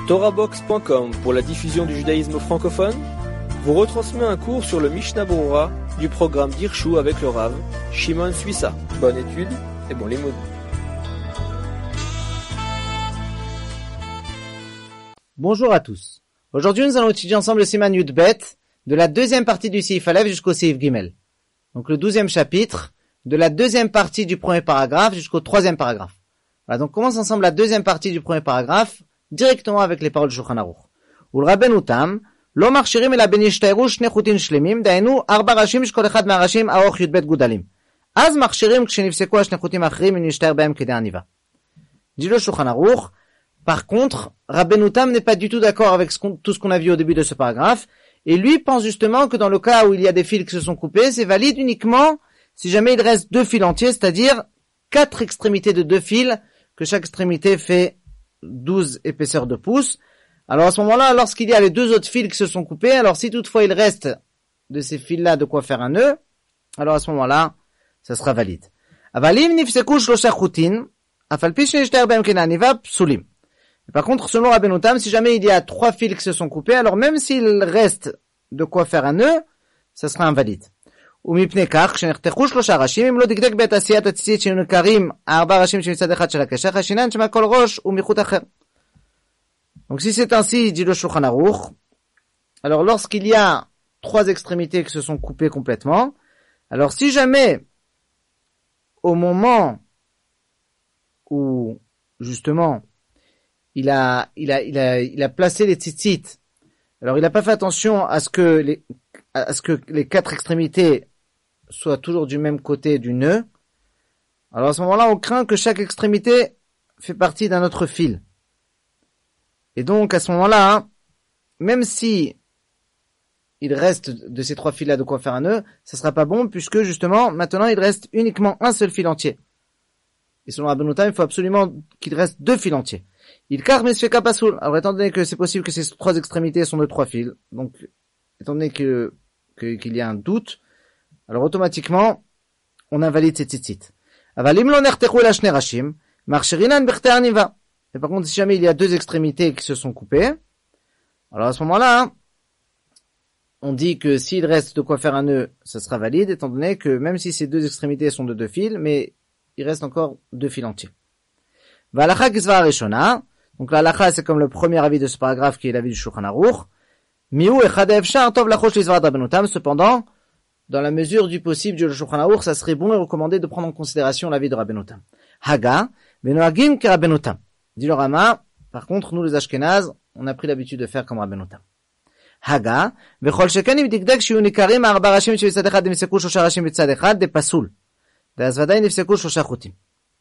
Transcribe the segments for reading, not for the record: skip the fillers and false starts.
TorahBox.com pour la diffusion du judaïsme francophone vous retransmet un cours sur le Mishnah Berurah du programme d'Irshu avec le Rav Shimon Suissa. Bonne étude et bon limoud. Bonjour à tous. Aujourd'hui, nous allons étudier ensemble le Siman Yud Bet de la deuxième partie du Seif Aleph jusqu'au Seif Gimel. Donc le 12e chapitre de la deuxième partie du premier paragraphe jusqu'au troisième paragraphe. Voilà, donc on commence ensemble la deuxième partie du premier paragraphe directement avec les paroles de Shulchan Aruch. Ulraben Utam, lo marchirim ela benishtaeru shne chutin shlemim, daenu arba rashim shkol echad ma'arashim aoch Yud Bet gudalim. Az marchirim kshenifseku shne chutim achrim nishtaer behem kedei aniva. Dit le Shulchan Aruch. Par contre, Rabbeinu Utam n'est pas du tout d'accord avec tout ce qu'on a vu au début de ce paragraphe, et lui pense justement que dans le cas où il y a des fils qui se sont coupés, c'est valide uniquement si jamais il reste deux fils entiers, c'est-à-dire 4 extrémités de 2 fils, que chaque extrémité fait 12 épaisseurs de pouce. Alors à ce moment-là, lorsqu'il y a les 2 autres fils qui se sont coupés, alors si toutefois il reste de ces fils-là de quoi faire un nœud, alors à ce moment-là, ça sera valide. Avalim nifseku shlosha chutin, afal pi shenishtaer behem kedei aniva psulim. Par contre, selon Rabbeinu Utam, si jamais il y a 3 fils qui se sont coupés, alors même s'il reste de quoi faire un nœud, ça sera invalide. Donc si c'est ainsi, dit le Shulchan Aruch, alors lorsqu'il y a 3 extrémités qui se sont coupées complètement, alors si jamais, au moment où, justement, il a placé les tzitzit. Alors, il n'a pas fait attention à ce que les 4 extrémités soient toujours du même côté du nœud. Alors, à ce moment-là, on craint que chaque extrémité fait partie d'un autre fil. Et donc, à ce moment-là, même si il reste de ces 3 fils-là de quoi faire un nœud, ça sera pas bon puisque, justement, maintenant, il reste uniquement un seul fil entier. Et selon Rabbeinu Utam, il faut absolument qu'il reste 2 fils entiers. Il car mesfeka pasoul. Alors, étant donné que c'est possible que ces 3 extrémités sont de 3 fils, donc, étant donné qu'il y a un doute, alors automatiquement, on invalide ces tzitzit. Avalim lo nertechu ela shne rashim, marcherinan bechter aniva. Et par contre, si jamais il y a 2 extrémités qui se sont coupées, alors à ce moment-là, on dit que s'il reste de quoi faire un nœud, ça sera valide, étant donné que même si ces 2 extrémités sont de 2 fils, mais il reste encore 2 fils entiers. Valacha kisva rishona. Donc la halacha, c'est comme le premier avis de ce paragraphe qui est l'avis du Shulchan Aruch. Miu echad efshar tov lachosh lizvar Rabbeinu Utam. Cependant, dans la mesure du possible du Shulchan Aruch, ça serait bon et recommandé de prendre en considération l'avis de Rabbeinu Utam. Haga benoagim ke Rabbeinu Utam. Dit le Rama. Par contre, nous les Ashkenaz, on a pris l'habitude de faire comme Rabbeinu Utam. Haga vechol sheken im dikdek shiu nikarim arba rashim shebtzad echad nifseku shlosha rashim b'tzad echad de pasul. Ve'az vaday nifseku shlosha chutim.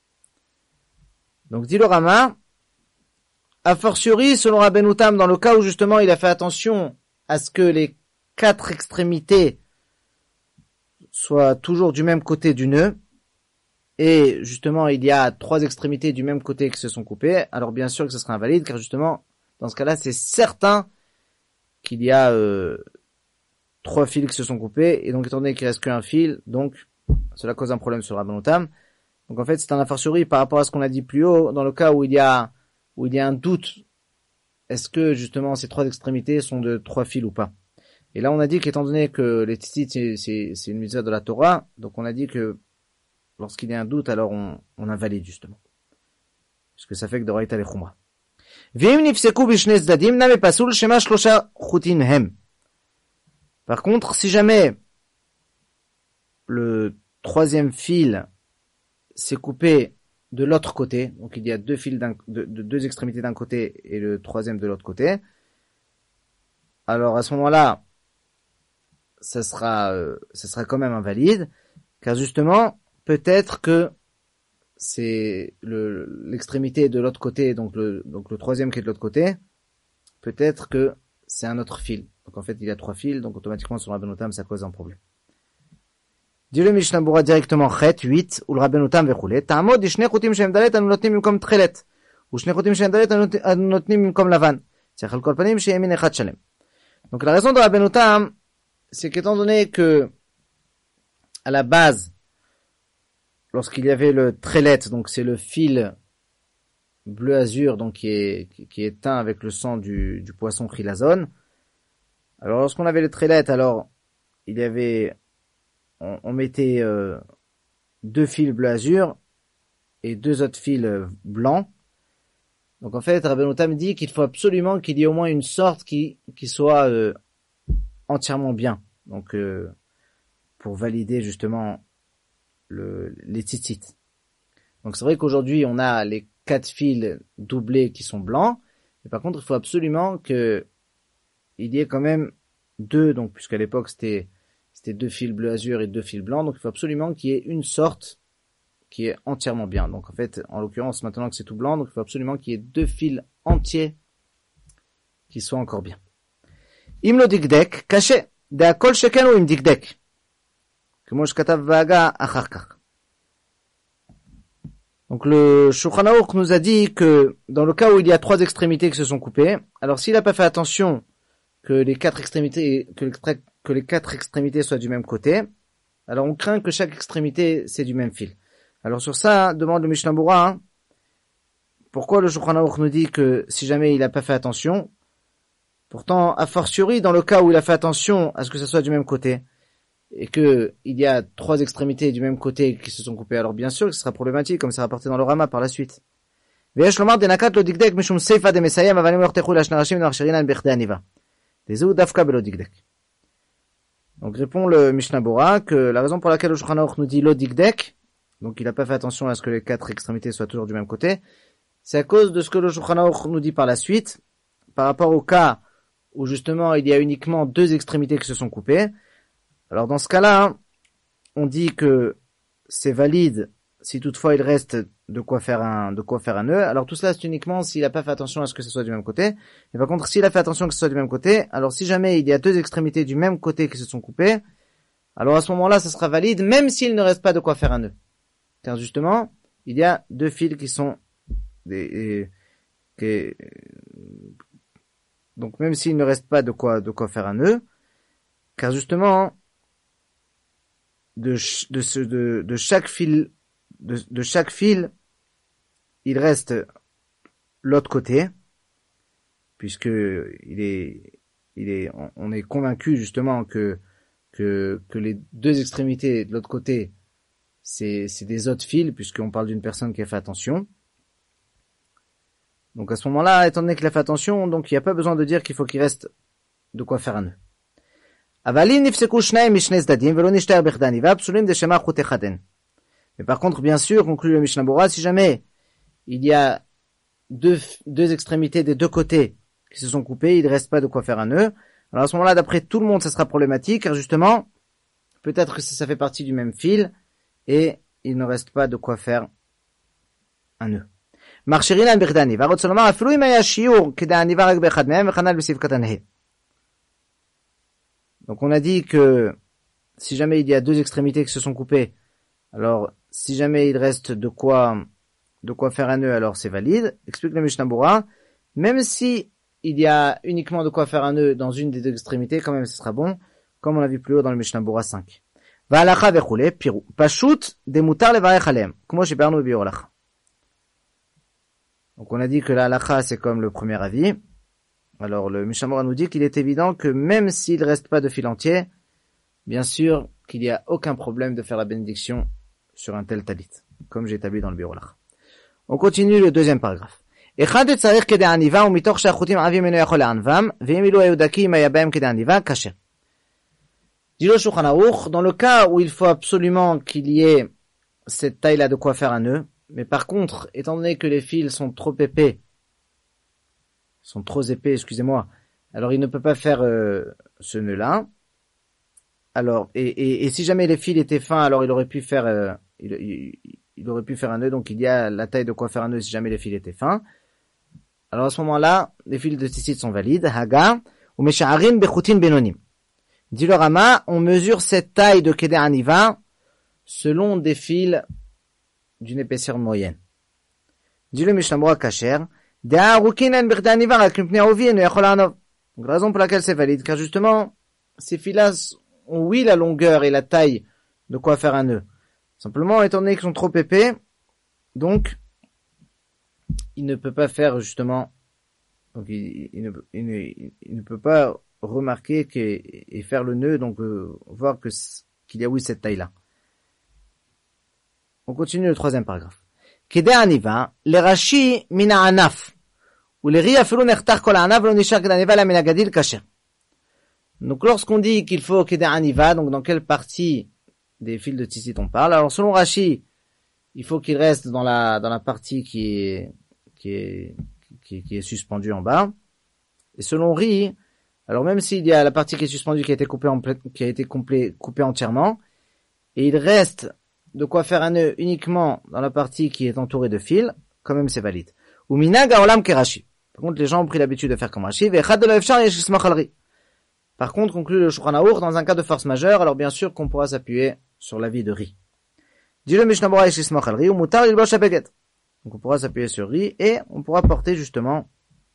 Donc dit le Rama, a fortiori, selon Rabbeinu Utam, dans le cas où justement il a fait attention à ce que les 4 extrémités soient toujours du même côté du nœud, et justement il y a 3 extrémités du même côté qui se sont coupées, alors bien sûr que ce sera invalide, car justement, dans ce cas-là, c'est certain qu'il y a 3 fils qui se sont coupés, et donc étant donné qu'il reste qu'un fil, donc cela cause un problème sur Rabbeinu Utam. Donc en fait, c'est un a fortiori par rapport à ce qu'on a dit plus haut, dans le cas où il y a un doute, est-ce que justement ces 3 extrémités sont de 3 fils ou pas. Et là on a dit qu'étant donné que les tzitzit c'est une mitzvah de la Torah, donc on a dit que lorsqu'il y a un doute, alors on invalide justement. Parce que ça fait que d'oraita les chumra. V'im nifseku b'shnei tzadim name pasul shema shlosha chutin hem. Par contre, si jamais le 3e fil s'est coupé de l'autre côté, donc il y a 2 fils de 2 extrémités d'un côté et le 3e de l'autre côté, alors à ce moment-là, ça sera quand même invalide, car justement, peut-être que c'est l'extrémité de l'autre côté, donc le 3e qui est de l'autre côté, peut-être que c'est un autre fil. Donc en fait, il y a 3 fils, donc automatiquement sur Rabbeinu Utam, ça cause un problème. Dit le Mishnah Berurah directement, Chet, 8, ou le Rabbeinu Utam vechule, ta'amod, ishne chutim shem dalet, anu notnim mimkom tchelet, ou shne chutim shem dalet, anu notnim mimkom lavan. C'est al kol panim, sheyemin echad shalem. Donc la raison de Rabbeinu Utam, c'est qu'étant donné que, à la base, lorsqu'il y avait le trélet, donc c'est le fil bleu azur, donc qui est teint avec le sang du poisson chilazone. Alors lorsqu'on avait les trélettes, alors il y avait, on mettait 2 fils bleu azur et 2 autres fils blancs. Donc en fait, Rabbeinu Tam dit qu'il faut absolument qu'il y ait au moins une sorte qui soit entièrement bien. Donc pour valider justement les tzitzit. Donc c'est vrai qu'aujourd'hui on a les 4 fils doublés qui sont blancs, mais par contre il faut absolument que il y ait quand même 2, donc puisqu'à l'époque c'était 2 fils bleu azur et 2 fils blancs, donc il faut absolument qu'il y ait une sorte qui est entièrement bien. Donc en fait, en l'occurrence, maintenant que c'est tout blanc, donc il faut absolument qu'il y ait 2 fils entiers qui soient encore bien. Im lo dikdek, caché, d'akol sheken ou im dikdek. Comme je katav vaga achar kach. Donc le Shulchan Aruch nous a dit que dans le cas où il y a 3 extrémités qui se sont coupées, alors s'il n'a pas fait attention que les 4 extrémités soient du même côté, alors on craint que chaque extrémité c'est du même fil. Alors sur ça, demande le Mishnah Berurah, pourquoi le Shulchan Aruch nous dit que si jamais il n'a pas fait attention, pourtant a fortiori dans le cas où il a fait attention à ce que ça soit du même côté, et que il y a 3 extrémités du même côté qui se sont coupées, alors bien sûr que ce sera problématique, comme c'est rapporté dans le Rama par la suite. Donc répond le Mishnah Berurah que la raison pour laquelle le Shulchan Aruch nous dit lo dikdek, donc il n'a pas fait attention à ce que les 4 extrémités soient toujours du même côté, c'est à cause de ce que le Shulchan Aruch nous dit par la suite, par rapport au cas où justement il y a uniquement 2 extrémités qui se sont coupées. Alors dans ce cas-là, on dit que c'est valide si toutefois il reste de quoi faire un nœud. Alors tout cela c'est uniquement s'il n'a pas fait attention à ce que ce soit du même côté. Et par contre s'il a fait attention que ce soit du même côté, alors si jamais il y a 2 extrémités du même côté qui se sont coupées, alors à ce moment-là ça sera valide même s'il ne reste pas de quoi faire un nœud. Car justement, il y a 2 fils qui sont donc même s'il ne reste pas de quoi faire un nœud, car justement de chaque fil, il reste l'autre côté, puisque on est convaincu justement que les 2 extrémités de l'autre côté, c'est des autres fils, puisqu'on parle d'une personne qui a fait attention. Donc à ce moment-là, étant donné qu'il a fait attention, donc il n'y a pas besoin de dire qu'il faut qu'il reste de quoi faire un nœud. Mais par contre, bien sûr, conclut le Mishnah Berurah, si jamais il y a deux extrémités des 2 côtés qui se sont coupées, il ne reste pas de quoi faire un nœud. Alors à ce moment-là, d'après tout le monde, ça sera problématique, car justement, peut-être que ça fait partie du même fil, et il ne reste pas de quoi faire un nœud. Donc on a dit que si jamais il y a 2 extrémités qui se sont coupées, alors si jamais il reste de quoi faire un nœud, alors c'est valide. Explique le Mishnah Berurah, même si il y a uniquement de quoi faire un nœud dans une des 2 extrémités, quand même ce sera bon, comme on l'a vu plus haut dans le Mishnah Berurah 5. והלכה וכולי, פירו. פשוט דמותר לברך עליהם, כמו שביארנו בביאור הלכה. Donc on a dit que la halakha c'est comme le premier avis. Alors le Mishnah Berurah nous dit qu'il est évident que même s'il reste pas de fil entier, bien sûr qu'il n'y a aucun problème de faire la bénédiction sur un tel talit, comme j'ai établi dans le biur halakha. On continue le 2e paragraphe. אחד צריך כדי עניבה ומתוך שהחוטים עבים אינו יכול לענבם, ואם אילו היו דקים היה בהם כדי עניבה, כשר. Dit le Shulchan Aruch, dans le cas où il faut absolument qu'il y ait cette taille-là de quoi faire un nœud, mais par contre, étant donné que les fils sont trop épais, alors il ne peut pas faire ce nœud-là. Alors, et si jamais les fils étaient fins, alors il aurait pu faire il aurait pu faire un nœud, donc il y a la taille de quoi faire un nœud si jamais les fils étaient fins. Alors à ce moment-là, les fils de tzitzit sont valides. Haga, ou mesha'arin bechutin benonim. Dit le Rama, on mesure cette taille de Kedeh Aniva selon des fils d'une épaisseur moyenne. Dit le Mishnah Berurah Kasher, donc la raison pour laquelle c'est valide, car justement, ces fils-là ont oui la longueur et la taille de quoi faire un nœud. Simplement, étant donné qu'ils sont trop épais, donc il ne peut pas faire justement, donc il ne peut pas remarquer et faire le nœud, donc voir qu'il y a oui cette taille-là. On continue le troisième paragraphe. Kede aniva, le rashi mina anaf, ou le ri afilu nechtach kol anaf lo nishar kede aniva la mina gadil kasher. Donc lorsqu'on dit qu'il faut kede aniva, donc dans quelle partie des fils de tzitzit on parle? Alors selon Rashi, il faut qu'il reste dans la partie qui est suspendue en bas. Et selon Ri, alors même s'il y a la partie qui est suspendue qui a été coupée entièrement, et il reste de quoi faire un nœud uniquement dans la partie qui est entourée de fils, quand même c'est valide. Ou minag haolam ke Rashi. Par contre, les gens ont pris l'habitude de faire comme Rashi. Ve'echad lo efshar yesh lismach al ri. Par contre, conclut le Shulchan Aruch dans un cas de force majeure, alors bien sûr qu'on pourra s'appuyer sur l'avis de Ri. Dit le Mishnah Berurah yesh lismach al ri, ou mutar lilbosh habeged. Donc on pourra s'appuyer sur Ri et on pourra porter justement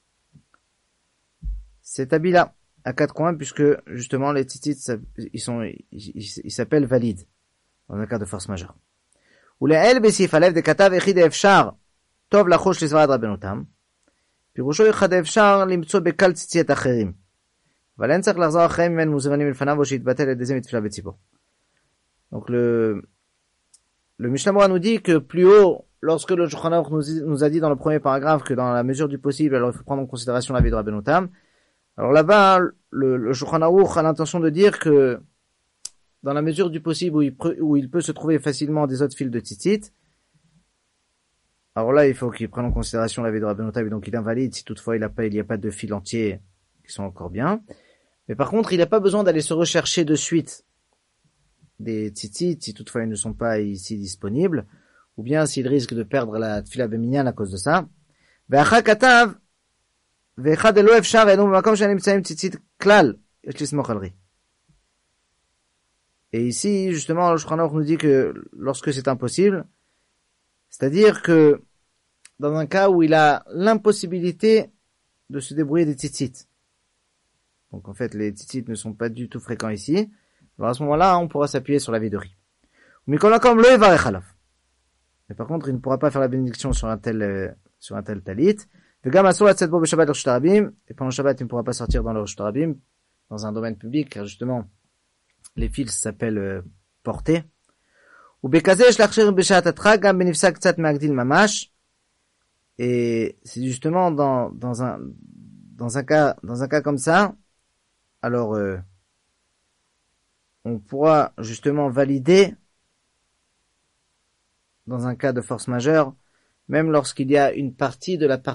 cet habit-là à quatre coins, puisque justement les tzitzit ils s'appellent valides dans un cas de force majeure. Ou les el besif alev de katav echid efshar tov lachosh lizvad rabenotam pirusho echad efshar limtso bekal tzitzit acherim אבל אין צריך לחזור אחריהם אם אין מוזמנים מלפניו או שיתבטל את זה מתפילה בציבור. Donc le Mishnah Berurah nous dit que plus haut, lorsque le Shulchan Aruch nous a dit dans le premier paragraphe que dans la mesure du possible, alors il faut prendre en considération l'avis de Rabbeinu Tam. Alors là-bas, le Shulchan Aruch a l'intention de dire que dans la mesure du possible où il peut se trouver facilement des autres fils de tzitzit, alors là il faut qu'il prenne en considération l'avis de Rabbeinu Tam, et donc il invalide si toutefois il n'y a pas de fils entiers qui sont encore bien. Mais par contre, il n'a pas besoin d'aller se rechercher de suite des tzitzit si toutefois ils ne sont pas ici disponibles, ou bien s'il risque de perdre la tfila beminyan à cause de ça. Ve'achar katav ve'echad lo efshar enu b'makom shenimtzaim tzitzit klal yesh lismoch al ri. Et ici, justement, le Shulchan Aruch nous dit que lorsque c'est impossible, c'est-à-dire que dans un cas où il a l'impossibilité de se débrouiller des tzitzit. Donc en fait, les tzitzit ne sont pas du tout fréquents ici. Alors à ce moment-là, on pourra s'appuyer sur l'avis de Ri. Mais par contre, il ne pourra pas faire la bénédiction sur un tel talit. Et pendant le Shabbat, il ne pourra pas sortir dans le Reshut Rabim, dans un domaine public, car justement, les fils s'appellent portés. Et c'est justement dans un cas comme ça, alors on pourra justement valider dans un cas de force majeure, même lorsqu'il y a une partie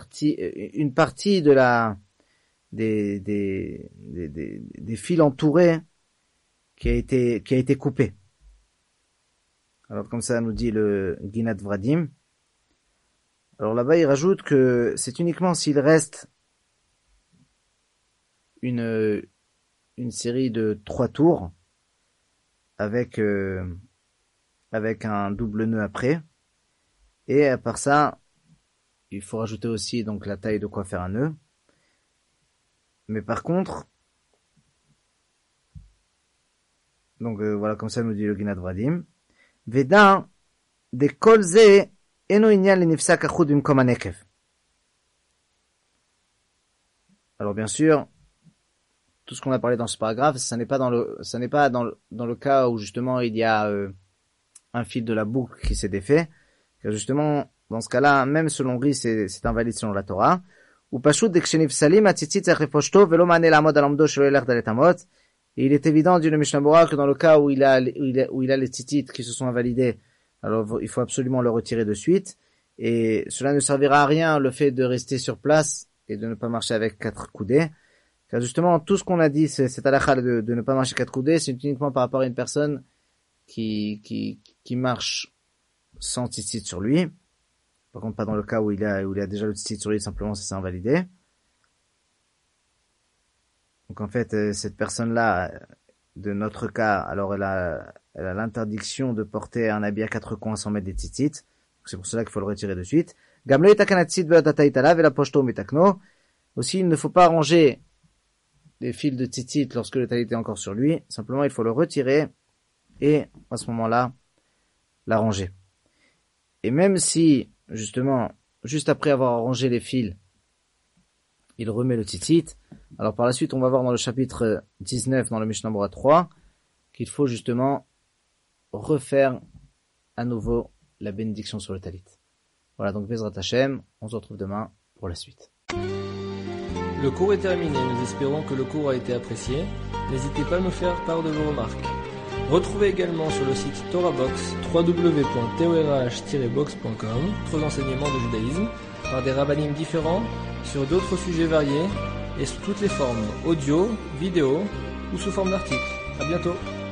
des fils entourés qui a été coupée. Alors comme ça nous dit le Ginat Vradim. Alors là-bas il rajoute que c'est uniquement s'il reste une série de 3 tours avec un double nœud après, et à part ça il faut rajouter aussi donc la taille de quoi faire un nœud. Mais par contre, donc voilà, comme ça nous dit le Ginat Vradim, Veda de kol ze eno inyan le nifsak achud bimkom hanekev. Alors bien sûr, tout ce qu'on a parlé dans ce paragraphe, ça n'est pas dans le cas où justement il y a un fil de la boucle qui s'est défait, car justement dans ce cas-là, même selon Ri, c'est invalide selon la Torah. Ou pashut de kshenifsalim atzitzit tzarich lefoshto velo maane la'amod al amdo shelo yelech dalet amot. Et il est évident, dit le Mishnah Berurah, que dans le cas où il a les tzitzit qui se sont invalidés, alors il faut absolument le retirer de suite, et cela ne servira à rien le fait de rester sur place et de ne pas marcher avec 4 coudées. Car justement, tout ce qu'on a dit, c'est halakha de ne pas marcher 4 coudées, c'est uniquement par rapport à une personne qui marche sans tzitzit sur lui. Par contre, pas dans le cas où il a déjà le tzitzit sur lui, simplement ça s'est invalidé. Donc en fait, cette personne-là, de notre cas, alors elle a l'interdiction de porter un habit à 4 coins sans mettre des tzitzit. C'est pour cela qu'il faut le retirer de suite. Aussi, il ne faut pas ranger des fils de tzitzit lorsque le talit est encore sur lui. Simplement, il faut le retirer et à ce moment-là, la ranger. Et même si, justement, juste après avoir arrangé les fils, il remet le tzitzit. Alors par la suite, on va voir dans le chapitre 19, dans le Mishnah Berurah 3, qu'il faut justement refaire à nouveau la bénédiction sur le talit. Voilà, donc Bezrat Hashem, on se retrouve demain pour la suite. Le cours est terminé, nous espérons que le cours a été apprécié. N'hésitez pas à nous faire part de vos remarques. Retrouvez également sur le site TorahBox www.torah-box.com d'autres enseignements de judaïsme par des rabbinim différents sur d'autres sujets variés et sous toutes les formes audio, vidéo ou sous forme d'articles. À bientôt.